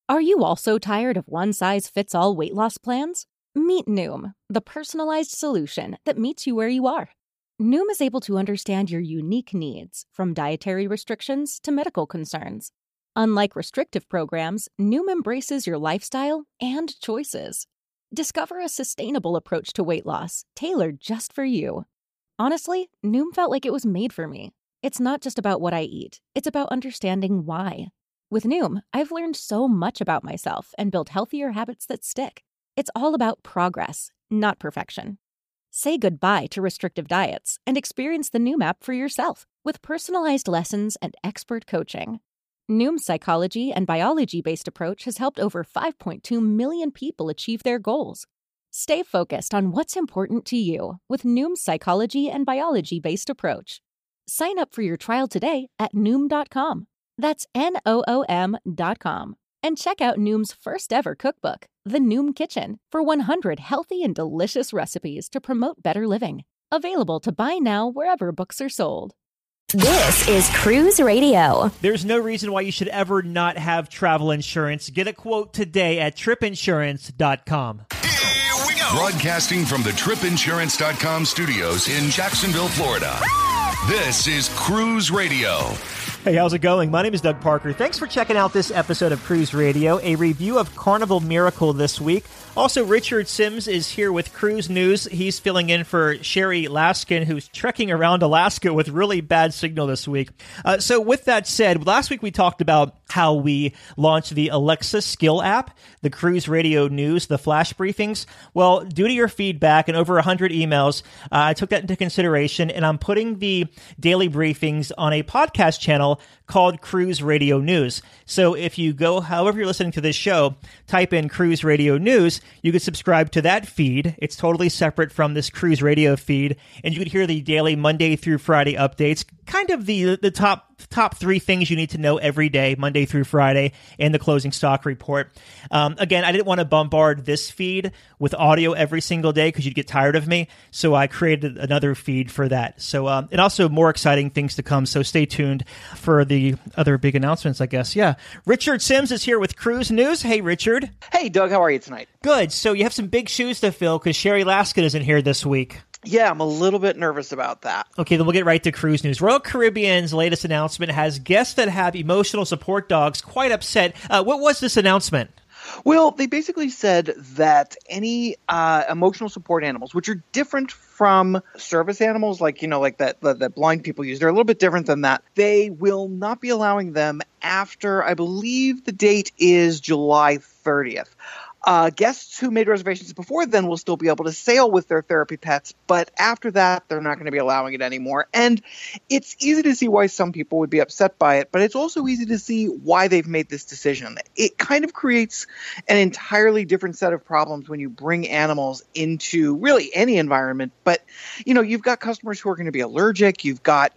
Are you also tired of one-size-fits-all weight loss plans? Meet Noom, the personalized solution that meets you where you are. Noom is able to understand your unique needs, from dietary restrictions to medical concerns. Unlike restrictive programs, Noom embraces your lifestyle and choices. Discover a sustainable approach to weight loss, tailored just for you. Honestly, Noom felt like it was made for me. It's not just about what I eat, it's about understanding why. With Noom, I've learned so much about myself and built healthier habits that stick. It's all about progress, not perfection. Say goodbye to restrictive diets and experience the Noom app for yourself with personalized lessons and expert coaching. Noom's psychology and biology-based approach has helped over 5.2 million people achieve their goals. Stay focused on what's important to you with Noom's psychology and biology-based approach. Sign up for your trial today at Noom.com. That's Noom.com. And check out Noom's first ever cookbook, The Noom Kitchen, for 100 healthy and delicious recipes to promote better living. Available to buy now wherever books are sold. This is Cruise Radio. There's no reason why you should ever not have travel insurance. Get a quote today at tripinsurance.com. Here we go. Broadcasting from the tripinsurance.com studios in Jacksonville, Florida. This is Cruise Radio. Hey, how's it going? My name is Doug Parker. Thanks for checking out this episode of Cruise Radio, a review of Carnival Miracle this week. Also, Richard Sims is here with Cruise News. He's filling in for Sherry Laskin, who's trekking around Alaska with really bad signal this week. So with that said, last week we talked about how we launched the Alexa Skill app, the Cruise Radio News, the flash briefings. Well, due to your feedback and over 100 emails, I took that into consideration, and I'm putting the daily briefings on a podcast channel called Cruise Radio News. So if you go, however you're listening to this show, type in Cruise Radio News, you can subscribe to that feed. It's totally separate from this Cruise Radio feed, and you can hear the daily Monday through Friday updates, kind of the top three things you need to know every day, Monday through Friday, and the closing stock report. Again, I didn't want to bombard this feed with audio every single day because you'd get tired of me, so I created another feed for that. So, and also more exciting things to come, so stay tuned for the other big announcements, I guess. Yeah. Richard Sims is here with Cruise News. Hey, Richard. Hey, Doug. How are you tonight? Good. So you have some big shoes to fill because Sherry Laskin isn't here this week. Yeah, I'm a little bit nervous about that. Okay, then we'll get right to Cruise News. Royal Caribbean's latest announcement has guests that have emotional support dogs quite upset. What was this announcement? Well, they basically said that any emotional support animals, which are different from service animals, like that blind people use, they're a little bit different than that. They will not be allowing them after, I believe the date is July 30th. Guests who made reservations before then will still be able to sail with their therapy pets, but after that, they're not going to be allowing it anymore. And it's easy to see why some people would be upset by it, but it's also easy to see why they've made this decision. It kind of creates an entirely different set of problems when you bring animals into really any environment. But, you've got customers who are going to be allergic. You've got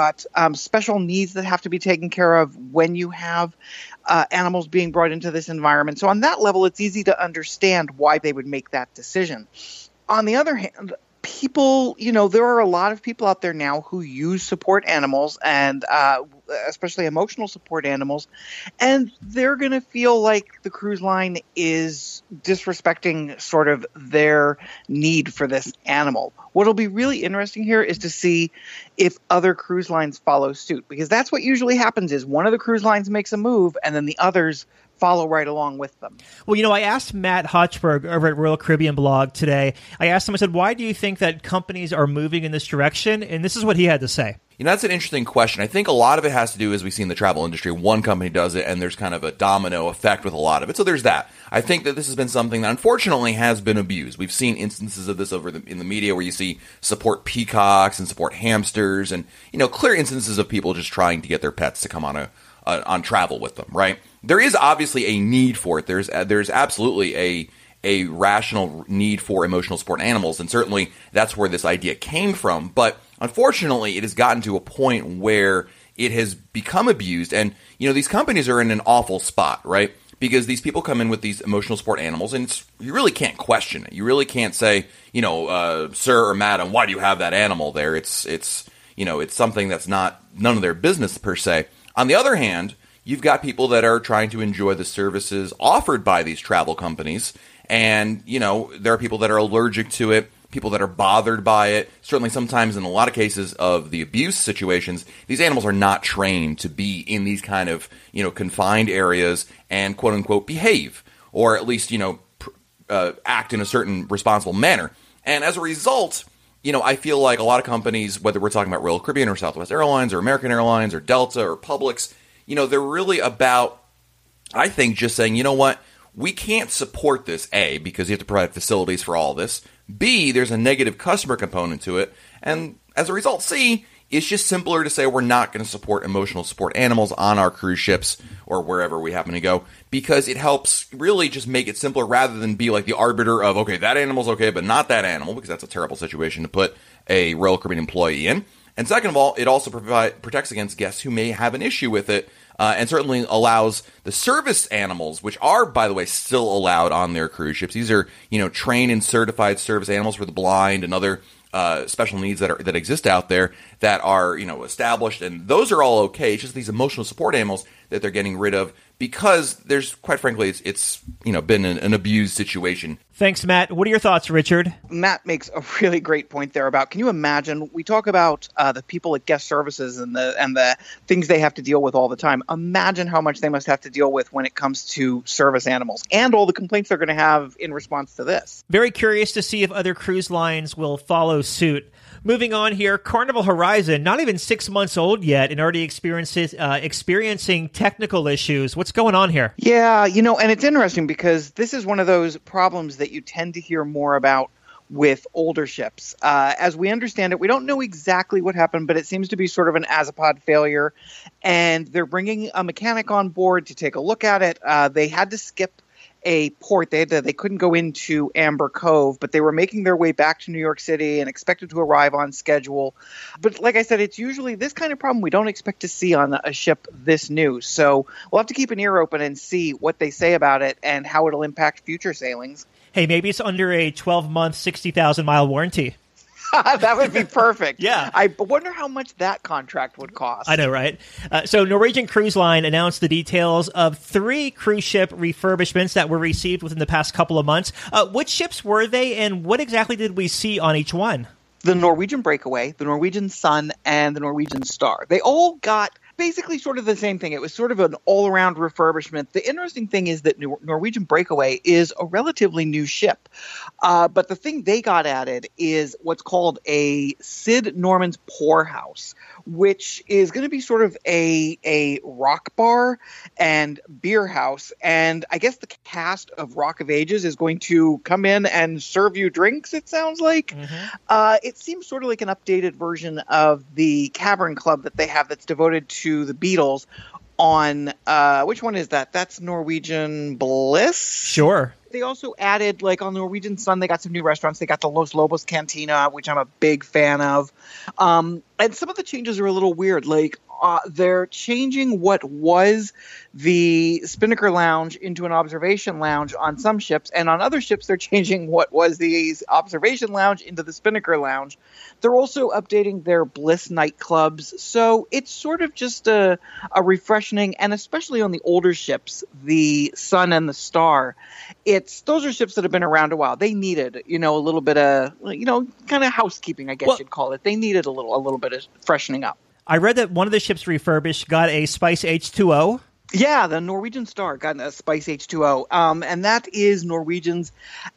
special needs that have to be taken care of when you have animals being brought into this environment. So on that level, it's easy to understand why they would make that decision. On the other hand, people, there are a lot of people out there now who use support animals and especially emotional support animals, and they're going to feel like the cruise line is disrespecting sort of their need for this animal. What'll be really interesting here is to see if other cruise lines follow suit, because that's what usually happens is one of the cruise lines makes a move and then the others follow right along with them. Well, I asked Matt Hochberg over at Royal Caribbean Blog today, I said, why do you think that companies are moving in this direction? And this is what he had to say. That's an interesting question. I think a lot of it has to do, as we see in the travel industry, one company does it, and there's kind of a domino effect with a lot of it. So there's that. I think that this has been something that unfortunately has been abused. We've seen instances of this in the media where you see support peacocks and support hamsters and, clear instances of people just trying to get their pets to come on travel with them, right? There is obviously a need for it. There's absolutely a rational need for emotional support animals, and certainly that's where this idea came from. But unfortunately, it has gotten to a point where it has become abused, and these companies are in an awful spot, right? Because these people come in with these emotional support animals, and you really can't question it. You really can't say, sir or madam, why do you have that animal there? It's something that's none of their business per se. On the other hand, you've got people that are trying to enjoy the services offered by these travel companies. And, there are people that are allergic to it, people that are bothered by it. Certainly sometimes in a lot of cases of the abuse situations, these animals are not trained to be in these kind of, confined areas and quote unquote behave, or at least, act in a certain responsible manner. And as a result, I feel like a lot of companies, whether we're talking about Royal Caribbean or Southwest Airlines or American Airlines or Delta or Publix, they're really about, I think, just saying, you know what, we can't support this, A, because you have to provide facilities for all this. B, there's a negative customer component to it. And as a result, C, it's just simpler to say we're not going to support emotional support animals on our cruise ships or wherever we happen to go, because it helps really just make it simpler rather than be like the arbiter of, okay, that animal's okay, but not that animal, because that's a terrible situation to put a Royal Caribbean employee in. And second of all, it also protects against guests who may have an issue with it, and certainly allows the service animals, which are, by the way, still allowed on their cruise ships. These are, trained and certified service animals for the blind and other special needs that exist out there that are, established, and those are all okay. It's just these emotional support animals that they're getting rid of because there's, quite frankly, it's been an abused situation. Thanks, Matt. What are your thoughts, Richard? Matt makes a really great point there about, can you imagine, we talk about the people at guest services and the things they have to deal with all the time. Imagine how much they must have to deal with when it comes to service animals and all the complaints they're going to have in response to this. Very curious to see if other cruise lines will follow suit. Moving on here, Carnival Horizon, not even 6 months old yet and already experiencing technical issues. What's going on here? Yeah, and it's interesting because this is one of those problems that you tend to hear more about with older ships. As we understand it, we don't know exactly what happened, but it seems to be sort of an Azipod failure, and they're bringing a mechanic on board to take a look at it. They had to skip a port. They couldn't go into Amber Cove, but they were making their way back to New York City and expected to arrive on schedule. But like I said, it's usually this kind of problem we don't expect to see on a ship this new. So we'll have to keep an ear open and see what they say about it and how it'll impact future sailings. Hey, maybe it's under a 12-month, 60,000-mile warranty. That would be perfect. Yeah. I wonder how much that contract would cost. I know, right? So Norwegian Cruise Line announced the details of 3 cruise ship refurbishments that were received within the past couple of months. Which ships were they, and what exactly did we see on each one? The Norwegian Breakaway, the Norwegian Sun, and the Norwegian Star. They all got basically sort of the same thing. It was sort of an all-around refurbishment. The interesting thing is that Norwegian Breakaway is a relatively new ship. But the thing they got added is what's called a Sid Norman's Poorhouse, which is going to be sort of a rock bar and beer house. And I guess the cast of Rock of Ages is going to come in and serve you drinks, it sounds like. Mm-hmm. It seems sort of like an updated version of the Cavern Club that they have that's devoted to the Beatles on, which one is that? That's Norwegian Bliss? Sure. They also added, like on Norwegian Sun, they got some new restaurants. They got the Los Lobos Cantina, which I'm a big fan of. And some of the changes are a little weird. Like, they're changing what was the Spinnaker Lounge into an observation lounge on some ships, and on other ships they're changing what was the observation lounge into the Spinnaker Lounge. They're also updating their Bliss nightclubs, so it's sort of just a refreshing, and especially on the older ships, the Sun and the Star, those are ships that have been around a while. They needed, a little bit of, kind of housekeeping, I guess you'd call it. They needed a little bit of freshening up. I read that one of the ships refurbished got a Spice H2O. Yeah, the Norwegian Star got a Spice H2O, and that is Norwegian's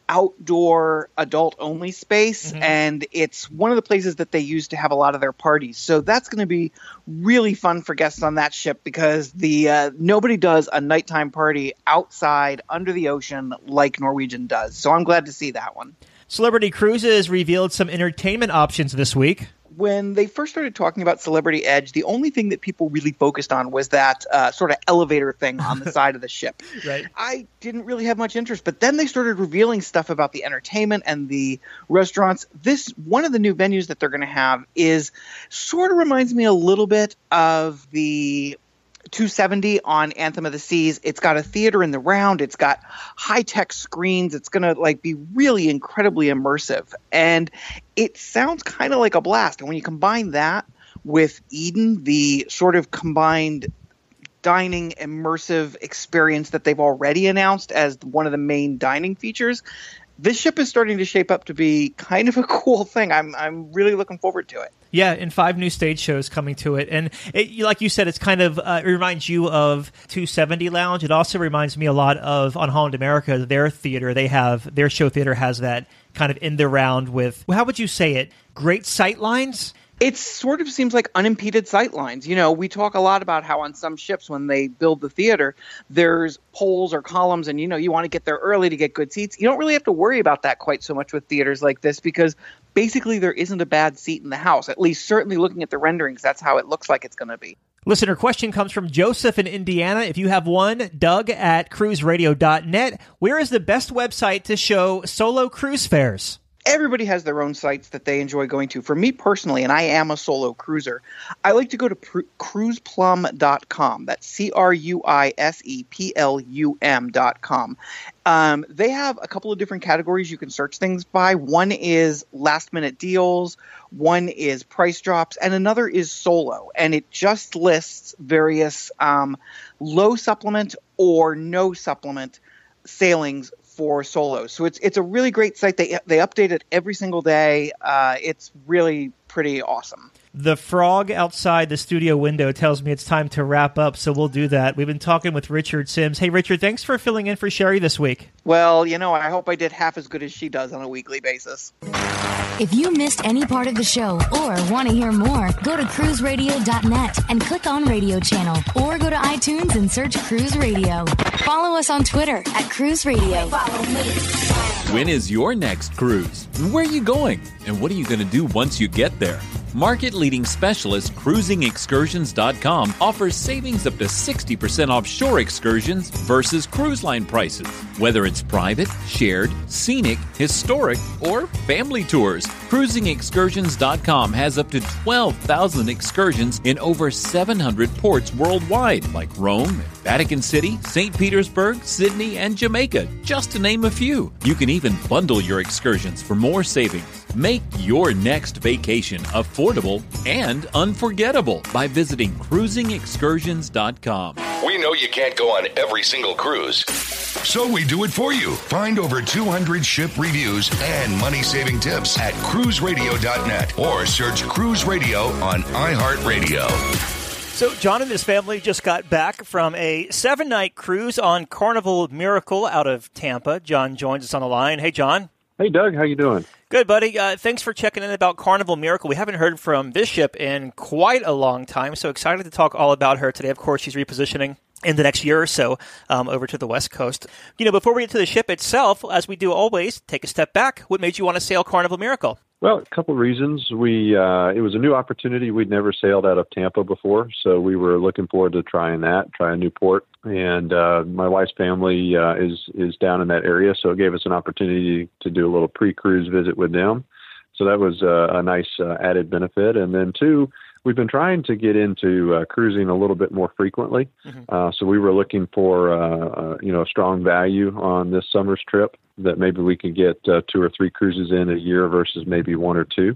outdoor adult-only space, mm-hmm. and it's one of the places that they use to have a lot of their parties. So that's going to be really fun for guests on that ship because nobody does a nighttime party outside under the ocean like Norwegian does. So I'm glad to see that one. Celebrity Cruises revealed some entertainment options this week. When they first started talking about Celebrity Edge, the only thing that people really focused on was that sort of elevator thing on the side of the ship. Right. I didn't really have much interest, but then they started revealing stuff about the entertainment and the restaurants. One of the new venues that they're going to have is sort of reminds me a little bit of the 270 on Anthem of the Seas. It's got a theater in the round. It's got high-tech screens. It's going to be really incredibly immersive. And it sounds kind of like a blast. And when you combine that with Eden, the sort of combined dining immersive experience that they've already announced as one of the main dining features, this ship is starting to shape up to be kind of a cool thing. I'm really looking forward to it. Yeah, and 5 new stage shows coming to it. And like you said, it's kind of, it reminds you of 270 Lounge. It also reminds me a lot of, on Holland America, their theater. Their show theater has that kind of in the round with, how would you say it, great sight lines? It sort of seems like unimpeded sight lines. You know, we talk a lot about how on some ships when they build the theater, there's poles or columns and, you want to get there early to get good seats. You don't really have to worry about that quite so much with theaters like this because basically there isn't a bad seat in the house. At least certainly looking at the renderings, that's how it looks like it's going to be. Listener question comes from Joseph in Indiana. If you have one, Doug at cruiseradio.net. Where is the best website to show solo cruise fares? Everybody has their own sites that they enjoy going to. For me personally, and I am a solo cruiser, I like to go to cruiseplum.com. That's cruiseplum.com. They have a couple of different categories you can search things by. One is last-minute deals, one is price drops, and another is solo. And it just lists various low supplement or no supplement sailings for solos. So it's a really great site. They update it every single day. It's really pretty awesome. The frog outside the studio window tells me it's time to wrap up, so we'll do that. We've been talking with Richard Sims. Hey, Richard, thanks for filling in for Sherry this week. Well, I hope I did half as good as she does on a weekly basis. If you missed any part of the show or want to hear more, go to cruiseradio.net and click on Radio Channel, or go to iTunes and search Cruise Radio. Follow us on Twitter at Cruise Radio. When is your next cruise? Where are you going? And what are you going to do once you get there? Market-leading specialist CruisingExcursions.com offers savings up to 60% off shore excursions versus cruise line prices. Whether it's private, shared, scenic, historic, or family tours, CruisingExcursions.com has up to 12,000 excursions in over 700 ports worldwide, like Rome, Vatican City, St. Petersburg, Sydney, and Jamaica, just to name a few. You can even bundle your excursions for more savings. Make your next vacation affordable and unforgettable by visiting cruisingexcursions.com. We know you can't go on every single cruise, so we do it for you. Find over 200 ship reviews and money-saving tips at cruiseradio.net or search Cruise Radio on iHeartRadio. So John and his family just got back from a 7-night cruise on Carnival Miracle out of Tampa. John joins us on the line. Hey, John. Hey, Doug. How you doing? Good, buddy. Thanks for checking in about Carnival Miracle. We haven't heard from this ship in quite a long time, so excited to talk all about her today. Of course, she's repositioning in the next year or so over to the West Coast. Before we get to the ship itself, as we do always, take a step back. What made you want to sail Carnival Miracle? Well, a couple of reasons. It was a new opportunity. We'd never sailed out of Tampa before, so we were looking forward to try a new port. And my wife's family is down in that area, so it gave us an opportunity to do a little pre-cruise visit with them. So that was a nice added benefit. And then two, we've been trying to get into cruising a little bit more frequently. Mm-hmm. So we were looking for a strong value on this summer's trip, that maybe we could get 2 or 3 cruises in a year versus maybe 1 or 2.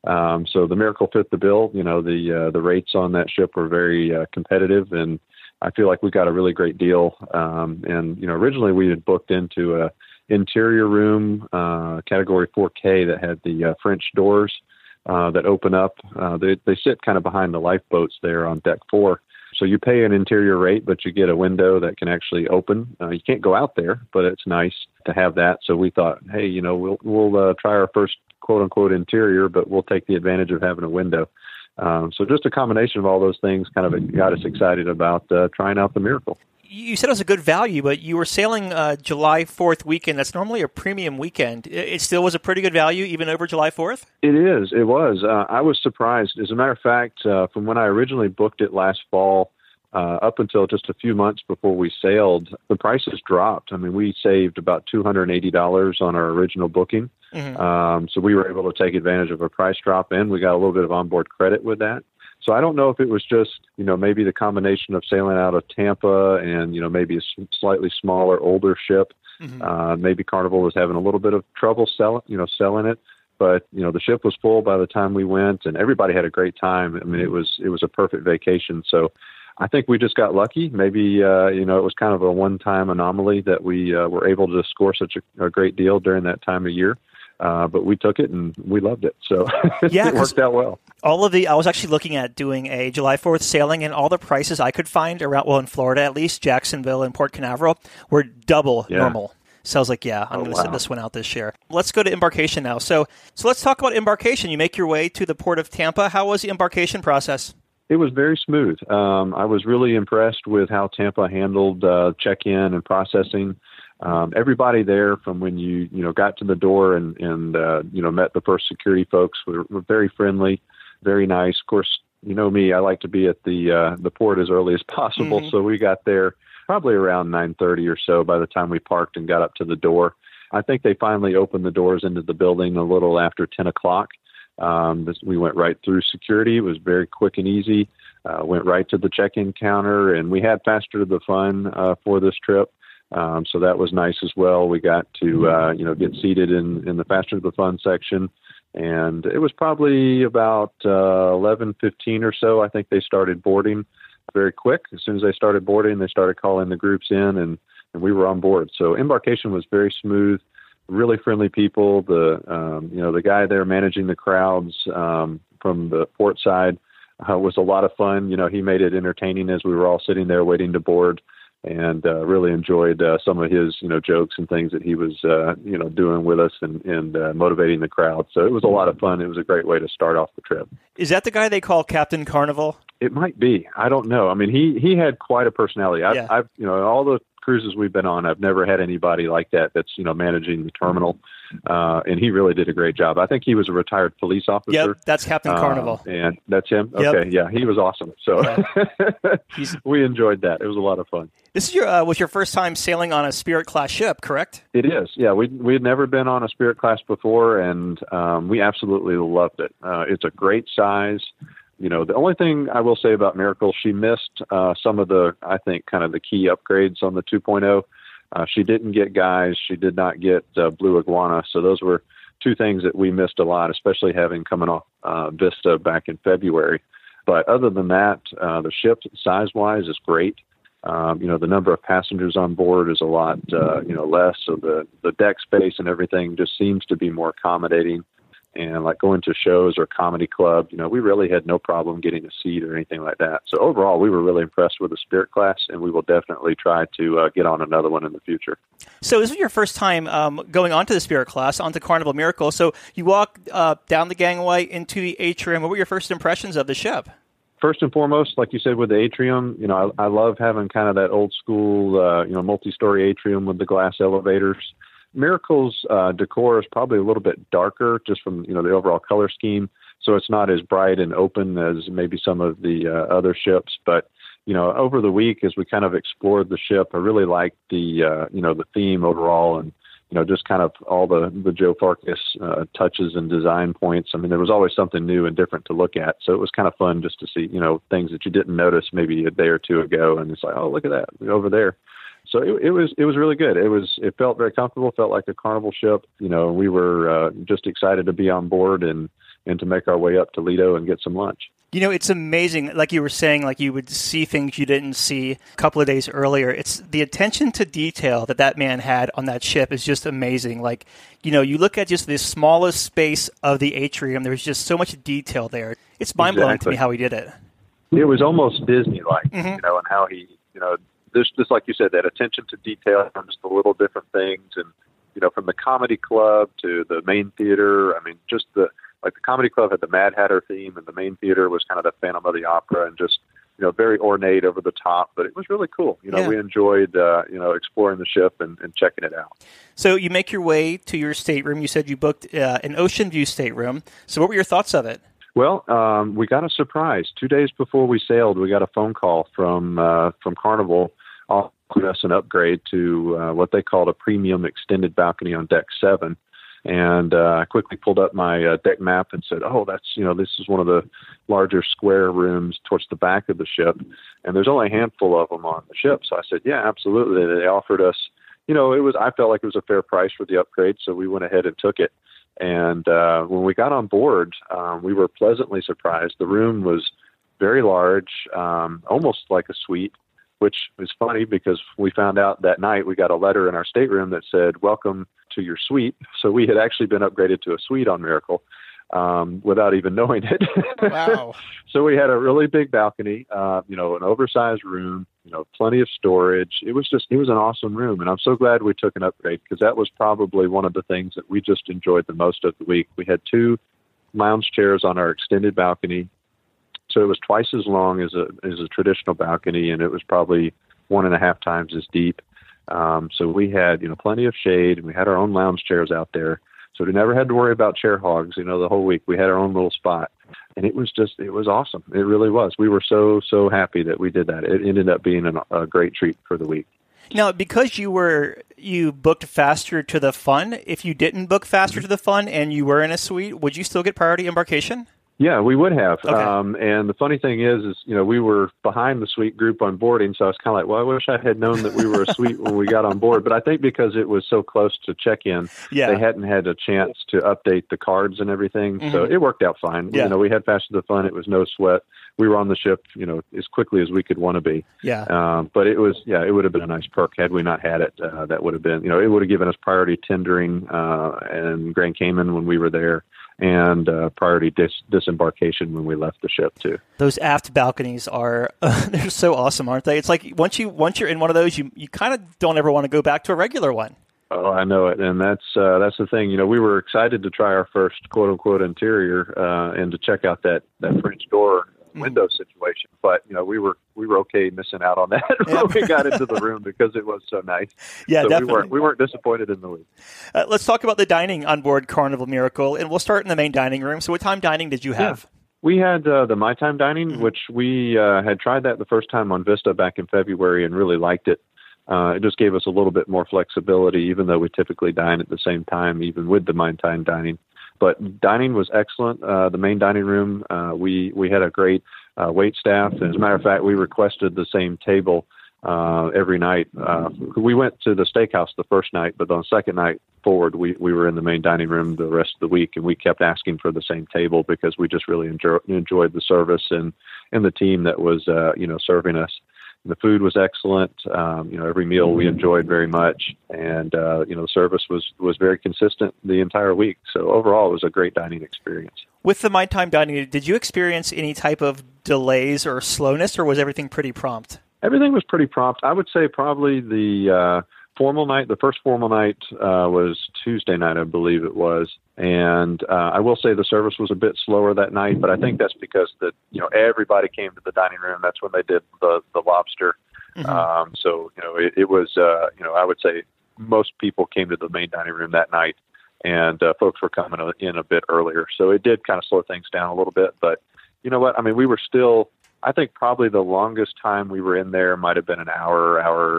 So the Miracle fit the bill. The rates on that ship were very competitive, and I feel like we got a really great deal. Originally we had booked into a interior room, category 4K, that had the French doors that open up. They sit kind of behind the lifeboats there on deck 4. So you pay an interior rate, but you get a window that can actually open. You can't go out there, but it's nice to have that. So we thought, hey, we'll try our first quote unquote interior, but we'll take the advantage of having a window. So just a combination of all those things kind of got us excited about trying out the Miracle. You said it was a good value, but you were sailing July 4th weekend. That's normally a premium weekend. It still was a pretty good value, even over July 4th? It is. It was. I was surprised. As a matter of fact, from when I originally booked it last fall, up until just a few months before we sailed, the prices dropped. I mean, we saved about $280 on our original booking. Mm-hmm. So we were able to take advantage of a price drop, and we got a little bit of onboard credit with that. So I don't know if it was just, maybe the combination of sailing out of Tampa and, maybe a slightly smaller, older ship. Mm-hmm. Maybe Carnival was having a little bit of trouble selling it. But, the ship was full by the time we went, and everybody had a great time. I mean, it was a perfect vacation. So I think we just got lucky. Maybe, it was kind of a one-time anomaly that we were able to score such a great deal during that time of year. But we took it and we loved it. So yeah, it worked out well. I was actually looking at doing a July 4th sailing, and all the prices I could find around, in Florida at least, Jacksonville and Port Canaveral, were double normal. So I was like, I'm going to send this one out this year. Let's go to embarkation now. So let's talk about embarkation. You make your way to the Port of Tampa. How was the embarkation process? It was very smooth. I was really impressed with how Tampa handled check-in and processing. Everybody there, from when you got to the door and met the first security folks, were very friendly, very nice. Of course, you know me, I like to be at the port as early as possible. So we got there probably around 9:30 or so by the time we parked and got up to the door. I think they finally opened the doors into the building a little after 10 o'clock. We went right through security. It was very quick and easy. Went right to the check-in counter, and we had Faster to the Fun for this trip. So that was nice as well. We got to, get seated in the Faster to the Fun section. And it was probably about 11:15 or so. I think they started boarding very quick. As soon as they started boarding, they started calling the groups in, and we were on board. So embarkation was very smooth, really friendly people. The guy there managing the crowds from the port side was a lot of fun. He made it entertaining as we were all sitting there waiting to board. And really enjoyed some of his, jokes and things that he was, doing with us and motivating the crowd. So it was a lot of fun. It was a great way to start off the trip. Is that the guy they call Captain Carnival? It might be. I don't know. I mean, he had quite a personality. I've all the cruises we've been on, I've never had anybody like that that's, managing the terminal. And he really did a great job. I think he was a retired police officer. Yep, that's Captain Carnival. And that's him? Yep. Okay, yeah, he was awesome. So we enjoyed that. It was a lot of fun. This is was your first time sailing on a Spirit class ship, correct? It is, yeah. We had never been on a Spirit class before, and we absolutely loved it. It's a great size. The only thing I will say about Miracle, she missed some of the, I think, kind of the key upgrades on the 2.0. She didn't get guys. She did not get Blue Iguana. So those were two things that we missed a lot, especially having coming off Vista back in February. But other than that, the ship size-wise is great. The number of passengers on board is a lot, less. So the deck space and everything just seems to be more accommodating. And like going to shows or comedy club, we really had no problem getting a seat or anything like that. So overall, we were really impressed with the Spirit class, and we will definitely try to get on another one in the future. So this was your first time going onto the Spirit class, onto Carnival Miracle. So you walked down the gangway into the atrium. What were your first impressions of the ship? First and foremost, like you said, with the atrium, I love having kind of that old school, multi-story atrium with the glass elevators. Miracle's decor is probably a little bit darker just from, the overall color scheme. So it's not as bright and open as maybe some of the other ships. But, over the week, as we kind of explored the ship, I really liked the theme overall and, just kind of all the Joe Farkas touches and design points. I mean, there was always something new and different to look at. So it was kind of fun just to see, things that you didn't notice maybe a day or two ago. And it's like, oh, look at that over there. So it was really good. It felt very comfortable, felt like a Carnival ship. We were just excited to be on board and to make our way up to Lido and get some lunch. It's amazing. Like you were saying, like you would see things you didn't see a couple of days earlier. It's the attention to detail that man had on that ship is just amazing. Like, you look at just the smallest space of the atrium. There's just so much detail there. It's mind-blowing to me how he did it. It was almost Disney-like, and how he, just like you said, that attention to detail on just the little different things. And, from the comedy club to the main theater, I mean, just the comedy club had the Mad Hatter theme, and the main theater was kind of the Phantom of the Opera, and just, very ornate over the top, but it was really cool. We enjoyed, exploring the ship and checking it out. So you make your way to your stateroom. You said you booked an Ocean View stateroom. So what were your thoughts of it? Well, we got a surprise. 2 days before we sailed, we got a phone call from Carnival offering us an upgrade to what they called a premium extended balcony on deck 7. And I quickly pulled up my deck map and said, oh, that's, this is one of the larger square rooms towards the back of the ship. And there's only a handful of them on the ship. So I said, yeah, absolutely. They offered us, I felt like it was a fair price for the upgrade. So we went ahead and took it. And when we got on board, we were pleasantly surprised. The room was very large, almost like a suite, which is funny because we found out that night we got a letter in our stateroom that said, "Welcome to your suite." So we had actually been upgraded to a suite on Miracle without even knowing it. Wow. So we had a really big balcony, an oversized room, plenty of storage. It was an awesome room. And I'm so glad we took an upgrade because that was probably one of the things that we just enjoyed the most of the week. We had 2 lounge chairs on our extended balcony. So it was twice as long as a traditional balcony, and it was probably 1.5 times as deep. So we had, plenty of shade, and we had our own lounge chairs out there. So we never had to worry about chair hogs, the whole week. We had our own little spot. And it was awesome. It really was. We were so happy that we did that. It ended up being a great treat for the week. Now, because you booked faster to the fun, if you didn't book faster to the fun and you were in a suite, would you still get priority embarkation? Yeah, we would have. Okay. And the funny thing is, we were behind the suite group on boarding, so I was kind of like, well, I wish I had known that we were a suite when we got on board. But I think because it was so close to check-in, they hadn't had a chance to update the cards and everything. Mm-hmm. So it worked out fine. Yeah. We had fast to the fun. It was no sweat. We were on the ship, as quickly as we could want to be. Yeah. But it would have been a nice perk had we not had it. That would have been, it would have given us priority tendering and Grand Cayman when we were there. And priority disembarkation when we left the ship too. Those aft balconies are they're so awesome, aren't they? It's like once you're in one of those, you kind of don't ever want to go back to a regular one. Oh, I know it, and that's the thing. We were excited to try our first quote unquote interior and to check out that French door window situation, but we were okay missing out on that when we got into the room because it was so nice. Yeah, so definitely. We weren't disappointed in the week. Let's talk about the dining on board Carnival Miracle, and we'll start in the main dining room. So, what time dining did you have? Yeah. We had the My Time dining, which we had tried that the first time on Vista back in February and really liked it. It just gave us a little bit more flexibility, even though we typically dine at the same time, even with the My Time dining. But dining was excellent. The main dining room, we had a great wait staff. And as a matter of fact, we requested the same table every night. We went to the steakhouse the first night, but on the second night forward, we were in the main dining room the rest of the week, and we kept asking for the same table because we just really enjoyed the service and the team that was serving us. The food was excellent. Every meal we enjoyed very much, and the service was very consistent the entire week. So overall, it was a great dining experience. With the My Time dining, did you experience any type of delays or slowness, or was everything pretty prompt? Everything was pretty prompt. I would say probably the formal night, the first formal night was Tuesday night, I believe it was. And I will say the service was a bit slower that night, but I think that's because everybody came to the dining room. That's when they did the lobster. Mm-hmm. So it was I would say most people came to the main dining room that night, and folks were coming in a bit earlier. So it did kind of slow things down a little bit. But you know what? I mean, we were still. I think probably the longest time we were in there might have been an hour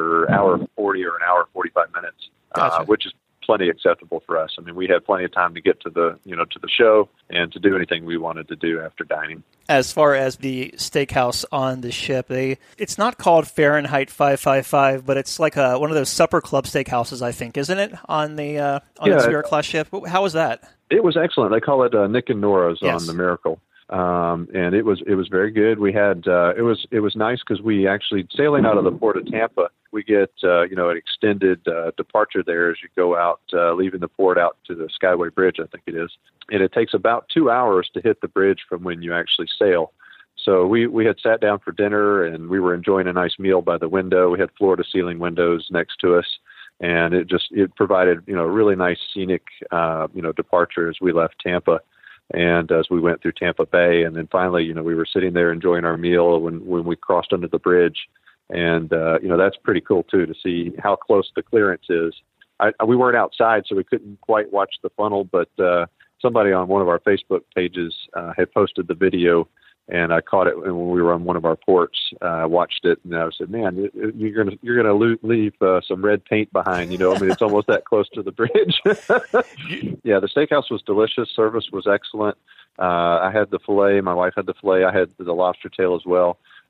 40 or an hour 45 minutes, gotcha. Which is plenty acceptable for us. I mean, we had plenty of time to get to the show and to do anything we wanted to do after dining. As far as the steakhouse on the ship, it's not called Fahrenheit 555, but it's like one of those supper club steakhouses, I think, isn't it? On the Spirit class ship. How was that? It was excellent. They call it Nick and Nora's on the Miracle. And it was very good. We had, it was nice because we actually sailing out of the port of Tampa, we get, an extended, departure there as you go out, leaving the port out to the Skyway Bridge, I think it is. And it takes about 2 hours to hit the bridge from when you actually sail. So we had sat down for dinner and we were enjoying a nice meal by the window. We had floor to ceiling windows next to us. And it provided, a really nice scenic, departure as we left Tampa. And as we went through Tampa Bay, and then finally, we were sitting there enjoying our meal when we crossed under the bridge. And, that's pretty cool, too, to see how close the clearance is. We weren't outside, so we couldn't quite watch the funnel, but somebody on one of our Facebook pages had posted the video, and I caught it when we were on one of our ports. Watched it, and I said, "Man, you're gonna leave some red paint behind." It's almost that close to the bridge. Yeah, the steakhouse was delicious. Service was excellent. I had the filet. My wife had the filet. I had the lobster tail as well.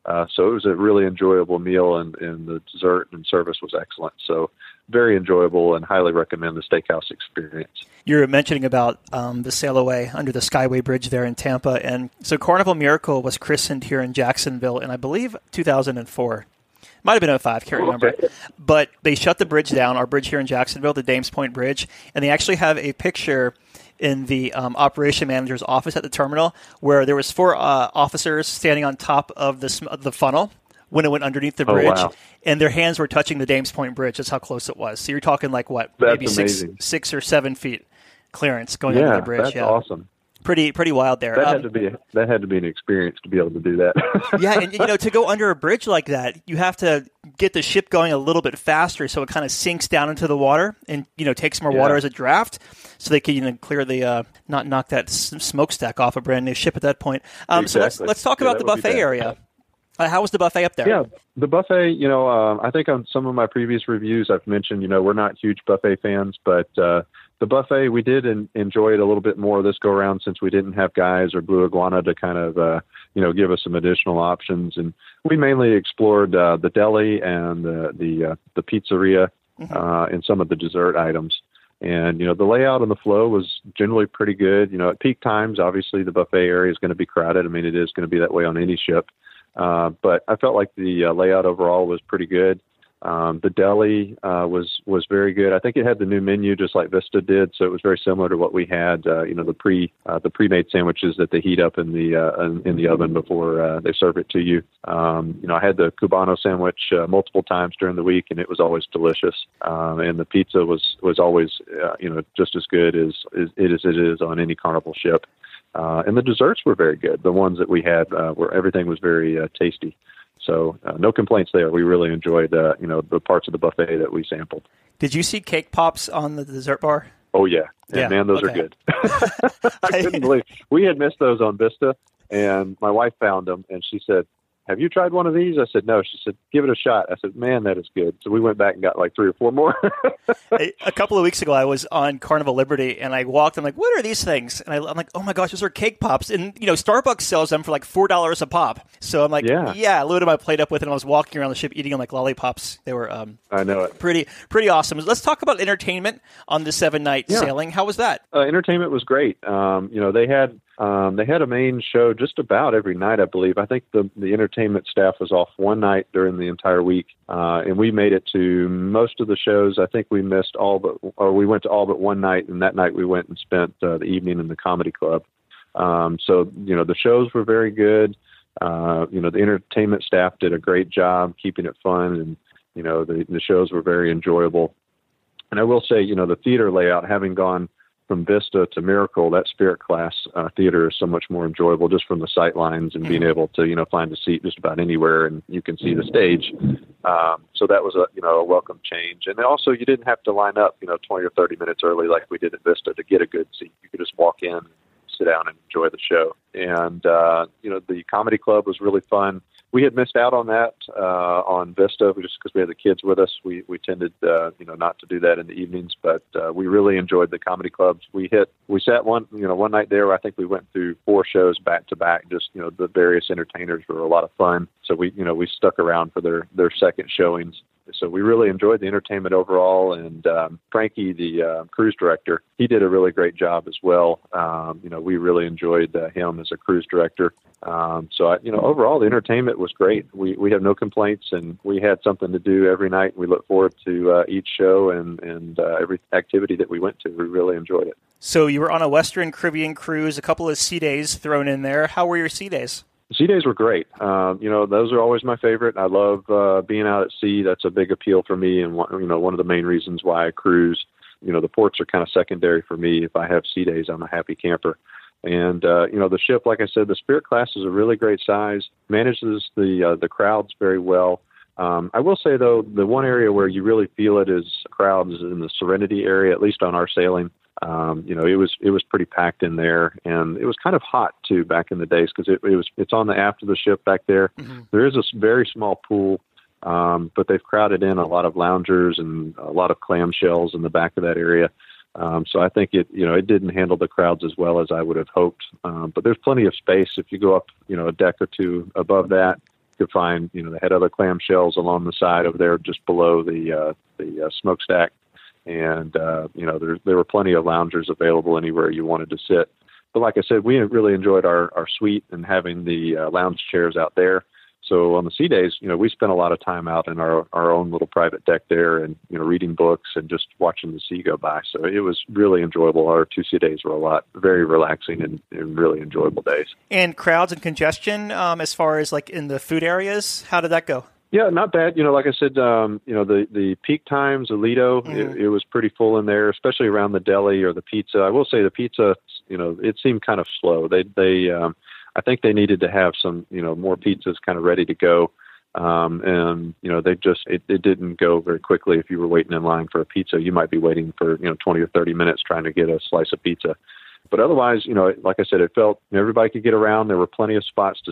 So it was a really enjoyable meal, and the dessert and service was excellent. So very enjoyable, and highly recommend the steakhouse experience. You were mentioning about the sail away under the Skyway Bridge there in Tampa. And so Carnival Miracle was christened here in Jacksonville in, I believe, 2004. Might have been 05, can't remember. Okay. But they shut the bridge down, our bridge here in Jacksonville, the Dames Point Bridge, and they actually have a picture in the operation manager's office at the terminal where there was 4 officers standing on top of the funnel when it went underneath the bridge, and their hands were touching the Dames Point Bridge. That's how close it was. So you're talking like what, That's maybe amazing. 6 or 7 feet clearance going under the bridge. That's awesome. Pretty wild there. That had to be an experience to be able to do that. Yeah, and to go under a bridge like that, you have to get the ship going a little bit faster, so it kind of sinks down into the water and takes more water as a draft, so they can clear the not knock that smokestack off a brand new ship at that point. Exactly. So let's talk about the buffet area. How was the buffet up there? Yeah, the buffet. I think on some of my previous reviews, I've mentioned we're not huge buffet fans, but the buffet, we did enjoy it a little bit more this go around since we didn't have Guys or Blue Iguana to kind of, give us some additional options. And we mainly explored the deli and the pizzeria and some of the dessert items. And, the layout and the flow was generally pretty good. At peak times, obviously the buffet area is going to be crowded. I mean, it is going to be that way on any ship. But I felt like the layout overall was pretty good. The deli was very good. I think it had the new menu just like Vista did, so it was very similar to what we had. The pre-made sandwiches that they heat up in the oven before they serve it to you. I had the Cubano sandwich multiple times during the week, and it was always delicious. And the pizza was always just as good as it is on any Carnival ship. And the desserts were very good. The ones that we had were everything was very tasty. So no complaints there. We really enjoyed, the parts of the buffet that we sampled. Did you see cake pops on the dessert bar? Oh, yeah. And man, those are good. I couldn't believe we had missed those on Vista, and my wife found them, and she said, "Have you tried one of these?" I said, "No." She said, "Give it a shot." I said, "Man, that is good." So we went back and got like 3 or 4 more. A couple of weeks ago, I was on Carnival Liberty, and I walked. I'm like, "What are these things?" And I'm like, "Oh my gosh, those are cake pops!" And Starbucks sells them for like $4 a pop. So I'm like, "Yeah." I loaded my plate up with it, and I was walking around the ship eating them like lollipops. They were, I know it, pretty awesome. Let's talk about entertainment on the 7-night sailing. How was that? Entertainment was great. They had a main show just about every night, I believe. I think the entertainment staff was off one night during the entire week, and we made it to most of the shows. I think we missed we went to all but one night, and that night we went and spent the evening in the comedy club. So the shows were very good. The entertainment staff did a great job keeping it fun, and the shows were very enjoyable. And I will say, the theater layout, having gone from Vista to Miracle, that Spirit class theater is so much more enjoyable just from the sight lines and being able to, find a seat just about anywhere and you can see the stage. So that was a welcome change. And also you didn't have to line up, 20 or 30 minutes early like we did at Vista to get a good seat. You could just walk in, sit down and enjoy the show. And, the comedy club was really fun. We had missed out on that on Vista just because we had the kids with us. We tended, not to do that in the evenings, but we really enjoyed the comedy clubs. We sat one night there where I think we went through 4 shows back to back. Just the various entertainers were a lot of fun. So we stuck around for their second showings. So we really enjoyed the entertainment overall. And Frankie, the cruise director, he did a really great job as well. We really enjoyed him as a cruise director. So overall, the entertainment was great. We have no complaints, and we had something to do every night. We look forward to each show and every activity that we went to. We really enjoyed it. So you were on a Western Caribbean cruise, a couple of sea days thrown in there. How were your sea days? Sea days were great. Those are always my favorite. I love being out at sea. That's a big appeal for me, and one of the main reasons why I cruise. The ports are kind of secondary for me. If I have sea days, I'm a happy camper. And, the ship, like I said, the Spirit class is a really great size, manages the crowds very well. I will say, though, the one area where you really feel it is crowds is in the Serenity area, at least on our sailing. It was pretty packed in there, and it was kind of hot too back in the days because it's on the aft of the ship back there. Mm-hmm. There is a very small pool, but they've crowded in a lot of loungers and a lot of clamshells in the back of that area. So I think it didn't handle the crowds as well as I would have hoped. But there's plenty of space if you go up, a deck or two above that. could find, they had other clamshells along the side over there just below the smokestack. And, there were plenty of loungers available anywhere you wanted to sit. But like I said, we really enjoyed our suite and having the lounge chairs out there. So on the sea days, we spent a lot of time out in our own little private deck there and, reading books and just watching the sea go by. So it was really enjoyable. Our 2 sea days were very relaxing and really enjoyable days. And crowds and congestion, as far as like in the food areas, how did that go? Yeah, not bad. Like I said, the peak times, Alito, it was pretty full in there, especially around the deli or the pizza. I will say the pizza, it seemed kind of slow. I think they needed to have some, more pizzas kind of ready to go. And it didn't go very quickly. If you were waiting in line for a pizza, you might be waiting for, 20 or 30 minutes trying to get a slice of pizza. But otherwise, like I said, it felt everybody could get around. There were plenty of spots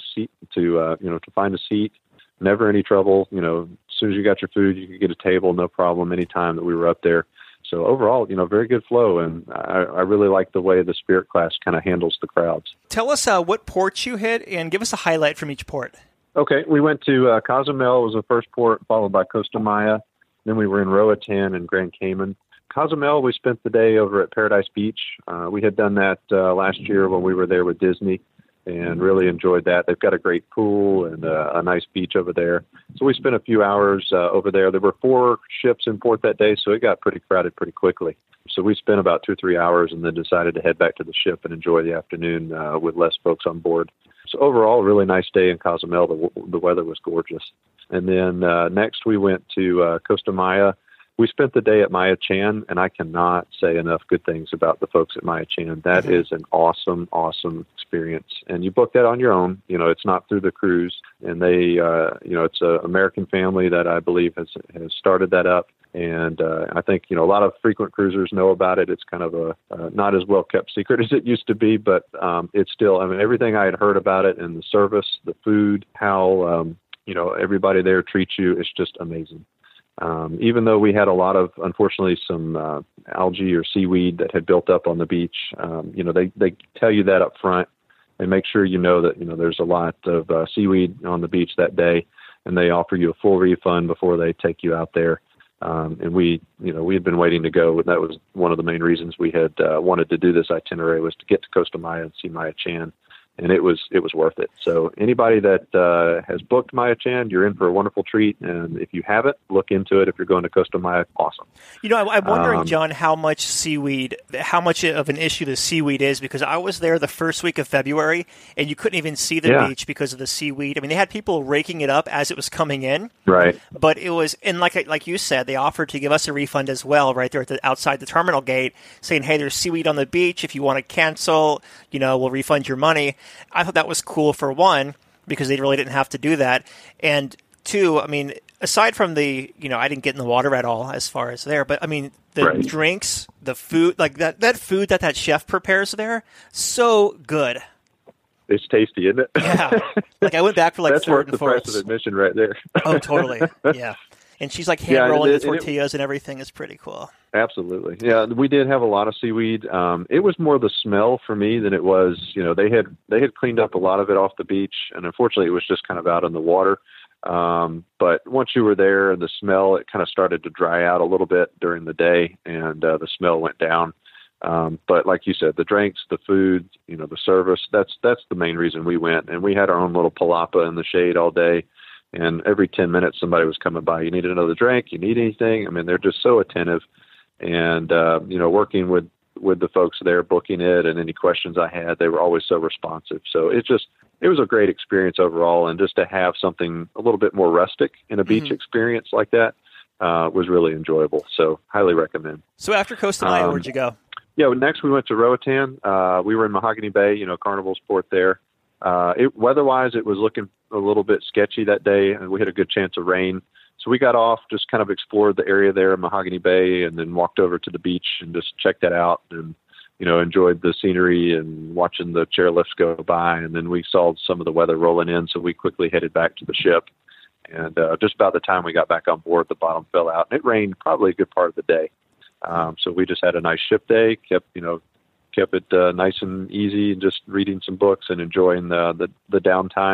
to find a seat. Never any trouble. As soon as you got your food, you could get a table, no problem, anytime that we were up there. So overall, very good flow, and I really like the way the Spirit class kind of handles the crowds. Tell us what ports you hit, and give us a highlight from each port. Okay, we went to Cozumel was the first port, followed by Costa Maya. Then we were in Roatan and Grand Cayman. Cozumel, we spent the day over at Paradise Beach. We had done that last year when we were there with Disney, and really enjoyed that. They've got a great pool and a nice beach over there. So we spent a few hours over there. There were 4 ships in port that day, so it got pretty crowded pretty quickly. So we spent about 2 or 3 hours and then decided to head back to the ship and enjoy the afternoon with less folks on board. So overall, a really nice day in Cozumel. The weather was gorgeous. And then next we went to Costa Maya. We spent the day at Maya Chan, and I cannot say enough good things about the folks at Maya Chan. That is an awesome, awesome experience. And you book that on your own. It's not through the cruise. And they, it's an American family that I believe has started that up. And I think, a lot of frequent cruisers know about it. It's kind of a not as well-kept secret as it used to be, but it's still, everything I had heard about it and the service, the food, how, everybody there treats you, it's just amazing. Even though we had a lot of, unfortunately, some algae or seaweed that had built up on the beach, they tell you that up front and make sure that, there's a lot of seaweed on the beach that day, and they offer you a full refund before they take you out there. And we had been waiting to go, and that was one of the main reasons we had wanted to do this itinerary, was to get to Costa Maya and see Maya Chan. And it was worth it. So anybody that has booked Maya Chan, you're in for a wonderful treat. And if you haven't, look into it. If you're going to Costa Maya, awesome. I'm wondering, John, how much of an issue the seaweed is, because I was there the first week of February, and you couldn't even see the beach because of the seaweed. They had people raking it up as it was coming in. Right. But it was, and like you said, they offered to give us a refund as well, right there outside the terminal gate, saying, hey, there's seaweed on the beach. If you want to cancel, we'll refund your money. I thought that was cool, for one, because they really didn't have to do that. And two, aside from the, I didn't get in the water at all as far as there, but the drinks, the food, like that food that chef prepares there, so good. It's tasty, isn't it? Yeah. I went back for that's third and fourth. That's worth the price of admission right there. Oh, totally. Yeah. And she's hand rolling the tortillas and everything is pretty cool. Absolutely. Yeah, we did have a lot of seaweed. It was more the smell for me than it was, they had cleaned up a lot of it off the beach, and unfortunately it was just kind of out in the water. But once you were there, the smell, it kind of started to dry out a little bit during the day, and the smell went down. But like you said, the drinks, the food, the service, that's the main reason we went. And we had our own little palapa in the shade all day. And every 10 minutes, somebody was coming by. You need another drink? You need anything? They're just so attentive. And, working with the folks there, booking it, and any questions I had, they were always so responsive. So it was a great experience overall. And just to have something a little bit more rustic in a beach experience like that was really enjoyable. So highly recommend. So after Costa Maya, where'd you go? Yeah, next we went to Roatan. We were in Mahogany Bay, Carnival's port there. Weather-wise, it was looking a little bit sketchy that day, and we had a good chance of rain. So we got off, just kind of explored the area there in Mahogany Bay, and then walked over to the beach and just checked that out and, enjoyed the scenery and watching the chairlifts go by. And then we saw some of the weather rolling in, so we quickly headed back to the ship. And just about the time we got back on board, the bottom fell out, and it rained probably a good part of the day. So we just had a nice ship day, kept it nice and easy, and just reading some books and enjoying the downtime.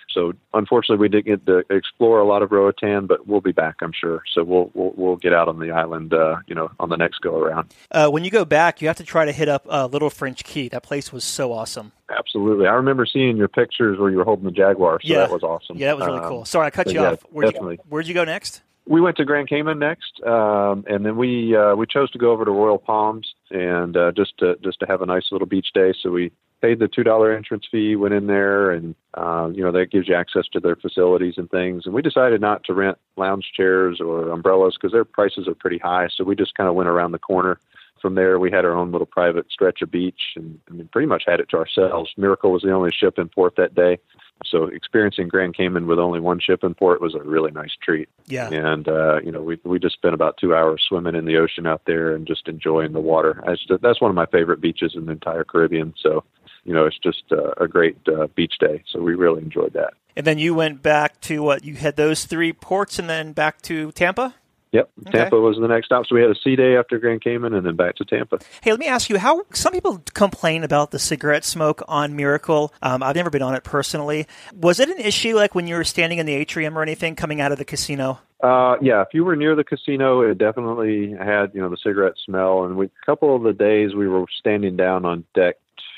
So unfortunately, we didn't get to explore a lot of Roatan, but we'll be back, I'm sure. So we'll get out on the island, on the next go around. When you go back, you have to try to hit up Little French Key. That place was so awesome. Absolutely. I remember seeing your pictures where you were holding the Jaguar, so that was awesome. Yeah, that was really cool. Sorry, I cut you off. Where'd you go next? We went to Grand Cayman next, and then we chose to go over to Royal Palms and just to have a nice little beach day. So we paid the $2 entrance fee, went in there, and that gives you access to their facilities and things. And we decided not to rent lounge chairs or umbrellas because their prices are pretty high. So we just kind of went around the corner. From there, we had our own little private stretch of beach, and pretty much had it to ourselves. Miracle was the only ship in port that day. So experiencing Grand Cayman with only one ship in port was a really nice treat. Yeah. And, we just spent about 2 hours swimming in the ocean out there and just enjoying the water. That's one of my favorite beaches in the entire Caribbean. So, it's just a great beach day. So we really enjoyed that. And then you went back to you had those 3 ports and then back to Tampa? Yep. Tampa was the next stop. So we had a sea day after Grand Cayman and then back to Tampa. Hey, let me ask you, how some people complain about the cigarette smoke on Miracle. I've never been on it personally. Was it an issue like when you were standing in the atrium or anything coming out of the casino? Yeah, if you were near the casino, it definitely had, the cigarette smell. And a couple of the days we were standing down on deck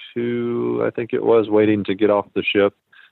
2, I think it was, waiting to get off the ship.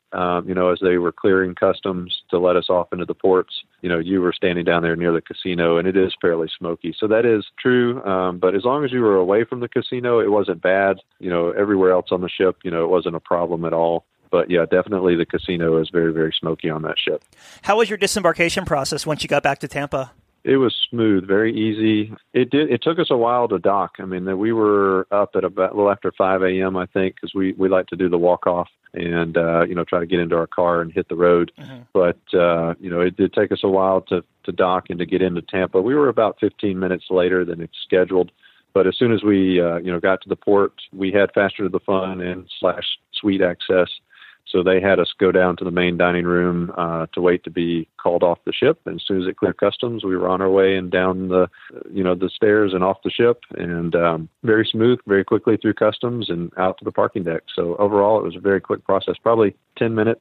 As they were clearing customs to let us off into the ports, you were standing down there near the casino, and it is fairly smoky. So that is true. But as long as you were away from the casino, it wasn't bad. Everywhere else on the ship, it wasn't a problem at all. But yeah, definitely the casino is very, very smoky on that ship. How was your disembarkation process once you got back to Tampa? It was smooth, very easy. It took us a while to dock. We were up at about a little after 5 a.m., I think, because we like to do the walk-off and, try to get into our car and hit the road. Mm-hmm. But, it did take us a while to dock and to get into Tampa. We were about 15 minutes later than it's scheduled. But as soon as we, got to the port, we had Faster to the Fun and /suite access. So they had us go down to the main dining room to wait to be called off the ship. And as soon as it cleared customs, we were on our way and down the stairs and off the ship, and very smooth, very quickly through customs and out to the parking deck. So overall, it was a very quick process, probably 10 minutes,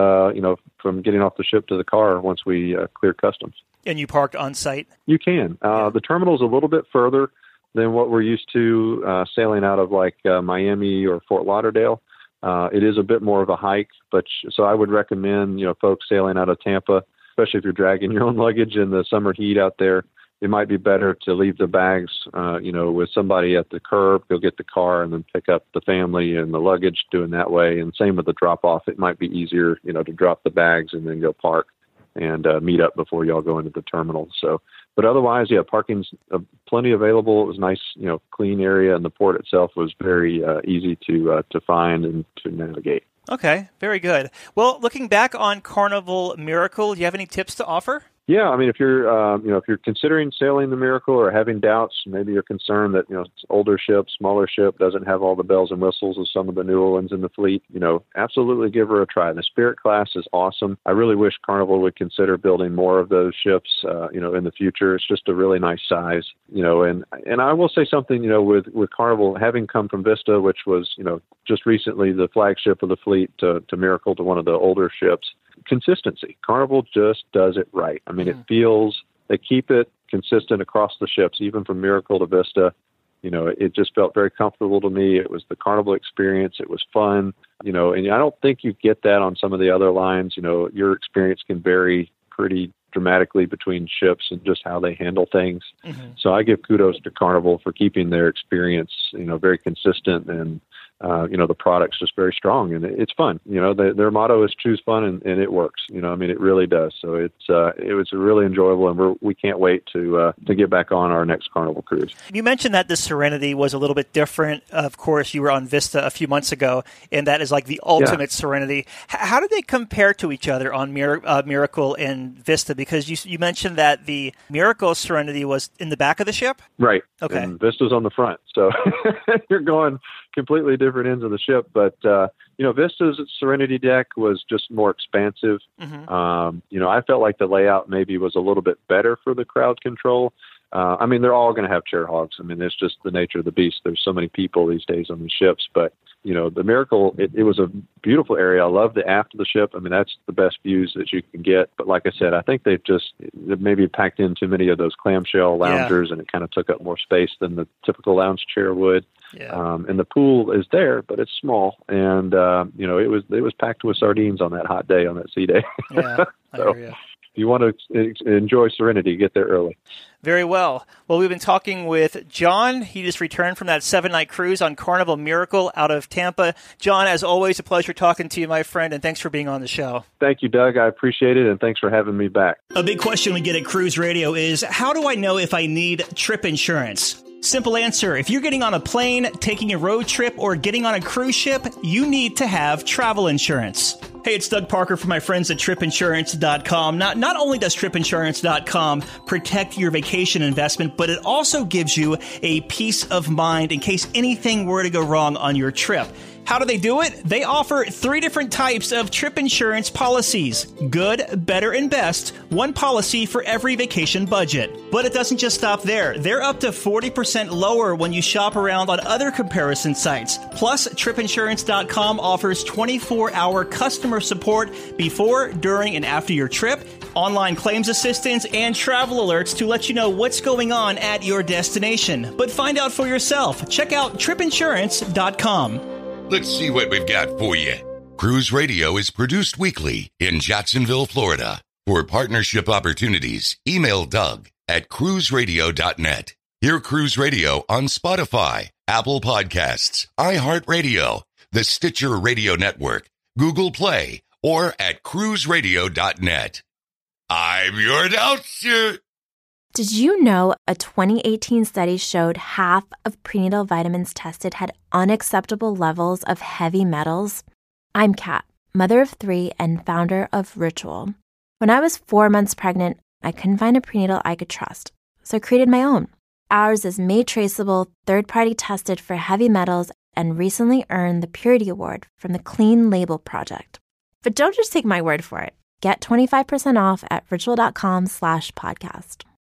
from getting off the ship to the car once we cleared customs. And you parked on site? You can. The terminal's a little bit further than what we're used to sailing out of Miami or Fort Lauderdale. It is a bit more of a hike, so I would recommend, folks sailing out of Tampa, especially if you're dragging your own luggage in the summer heat out there, it might be better to leave the bags, with somebody at the curb, go get the car and then pick up the family and the luggage doing that way. And same with the drop off. It might be easier, to drop the bags and then go park and meet up before y'all go into the terminal. So, but otherwise, yeah, parking's plenty available. It was nice, clean area, and the port itself was very easy to find and to navigate. Okay, very good. Well, looking back on Carnival Miracle, do you have any tips to offer? Yeah, if you're considering sailing the Miracle or having doubts, maybe you're concerned that, it's older ship, smaller ship, doesn't have all the bells and whistles of some of the newer ones in the fleet, absolutely give her a try. The Spirit class is awesome. I really wish Carnival would consider building more of those ships, in the future. It's just a really nice size, and I will say something, with Carnival having come from Vista, which was, just recently the flagship of the fleet to Miracle, to one of the older ships. Consistency. Carnival just does it right. It feels, they keep it consistent across the ships, even from Miracle to Vista. It just felt very comfortable to me. It was the Carnival experience. It was fun, and I don't think you get that on some of the other lines. Your experience can vary pretty dramatically between ships and just how they handle things. Mm-hmm. So I give kudos to Carnival for keeping their experience, very consistent, and the product's just very strong, and it's fun. Their motto is choose fun, and it works. It really does. So it was really enjoyable, and we can't wait to get back on our next Carnival cruise. You mentioned that the Serenity was a little bit different. Of course, you were on Vista a few months ago, and that is like the ultimate Serenity. How do they compare to each other on Miracle and Vista? Because you mentioned that the Miracle Serenity was in the back of the ship? Right. Okay. And Vista's on the front. So you're going completely different ends of the ship. But, Vista's Serenity deck was just more expansive. Mm-hmm. I felt like the layout maybe was a little bit better for the crowd control. I mean, they're all going to have chair hogs. I mean, it's just the nature of the beast. There's so many people these days on these ships. But, you know, the Miracle, it was a beautiful area. I love the aft of the ship. I mean, that's the best views that you can get. But like I said, I think they've maybe packed in too many of those clamshell loungers, and it kind of took up more space than the typical lounge chair would. Yeah. And the pool is there, but it's small. And, you know, it was packed with sardines on that hot day, on that sea day. Yeah, so, I hear you. If you want to enjoy Serenity, get there early. Very well. Well, we've been talking with John. He just returned from that 7-night cruise on Carnival Miracle out of Tampa. John, as always, a pleasure talking to you, my friend, and thanks for being on the show. Thank you, Doug. I appreciate it, and thanks for having me back. A big question we get at Cruise Radio is, how do I know if I need trip insurance? Simple answer. If you're getting on a plane, taking a road trip, or getting on a cruise ship, you need to have travel insurance. Hey, it's Doug Parker from my friends at tripinsurance.com. Not only does tripinsurance.com protect your vacation investment, but it also gives you a peace of mind in case anything were to go wrong on your trip. How do they do it? They offer 3 different types of trip insurance policies. Good, better, and best. One policy for every vacation budget. But it doesn't just stop there. They're up to 40% lower when you shop around on other comparison sites. Plus, tripinsurance.com offers 24-hour customer support before, during, and after your trip, online claims assistance, and travel alerts to let you know what's going on at your destination. But find out for yourself. Check out tripinsurance.com. Let's see what we've got for you. Cruise Radio is produced weekly in Jacksonville, Florida. For partnership opportunities, email Doug at cruiseradio.net. Hear Cruise Radio on Spotify, Apple Podcasts, iHeartRadio, the Stitcher Radio Network, Google Play, or at cruiseradio.net. I'm your announcer. Did you know a 2018 study showed half of prenatal vitamins tested had unacceptable levels of heavy metals? I'm Kat, mother of 3 and founder of Ritual. When I was 4 months pregnant, I couldn't find a prenatal I could trust, so I created my own. Ours is made traceable, third-party tested for heavy metals, and recently earned the Purity Award from the Clean Label Project. But don't just take my word for it. Get 25% off at ritual.com/podcast.